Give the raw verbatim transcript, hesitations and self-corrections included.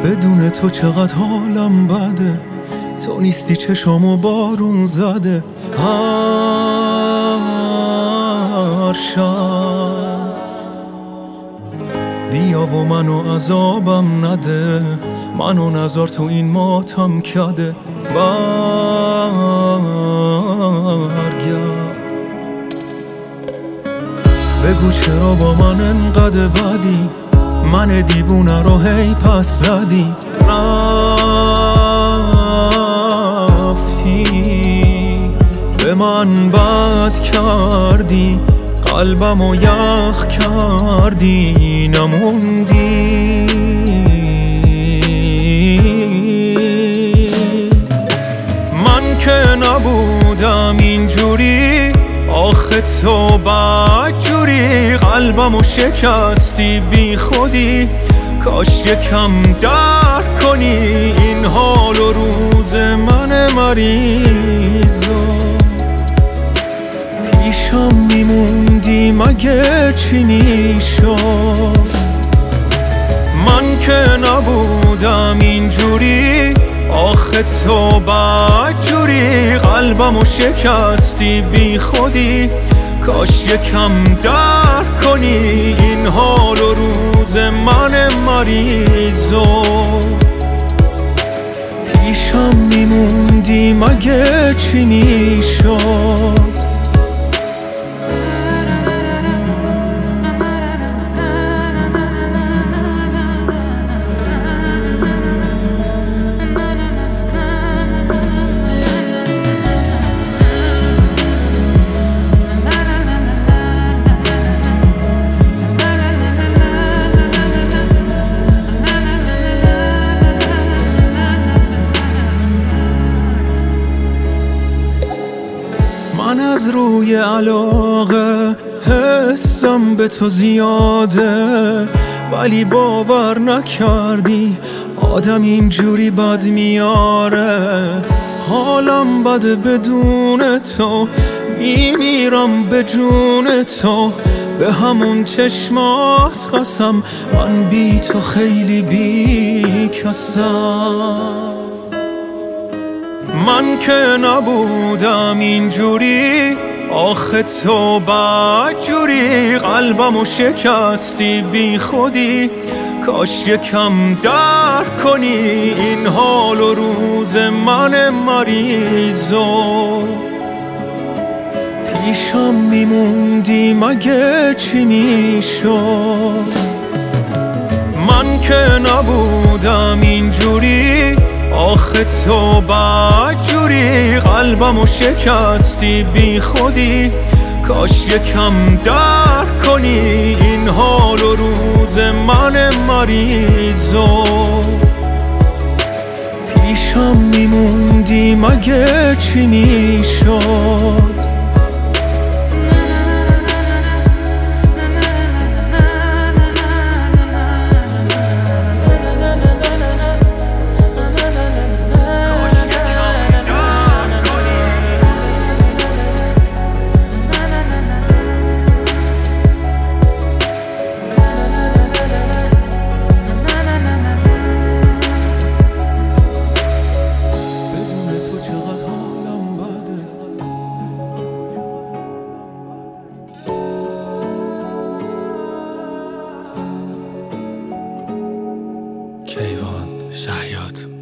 بدون تو چقدر حالم بده، تو نیستی چشامو بارون زده. هر شب بیا و منو عذابم نده، منو نذار تو این ماتم کده. برگرد بگو چرا با من انقدر بدی، من دیوونه رو هی پس زدی. رفتی به من بد کردی، قلبمو یخ کردی، نموندی. من که نبودم اینجوری، آخه تو بدجوری، قلبمو شکستی بی خودی. کاش یکم درک کنی این حال و روز من مریضو. پیشم میموندی مگه چی میشد؟ من که نبودم اینجوری، آخه تو بدجوری، قلبمو شکستی بی خودی. کاش یکم درک کنی این حال و روز من مریضو. پیشم میموندی مگه چی میشد؟ من از روی علاقه حسم به تو زیاده، ولی باور نکردی آدم اینجوری بد میاره. حالم بده بدون تو، میمیرم به جون تو. به همون چشمات قسم، من بی تو خیلی بی کسم. من که نبودم اینجوری، آخه تو بدجوری، قلبمو شکستی بی خودی. کاش یکم درک کنی این حال و روز من مریضو. پیشم میموندی مگه چی میشد؟ من که نبودم اینجوری، آخه تو بدجوری، قلبمو شکستی بی خودی. کاش یکم درک کنی این حال و روز من مریضو. پیشم میموندی مگه چی میشد؟ کیوان شهیات.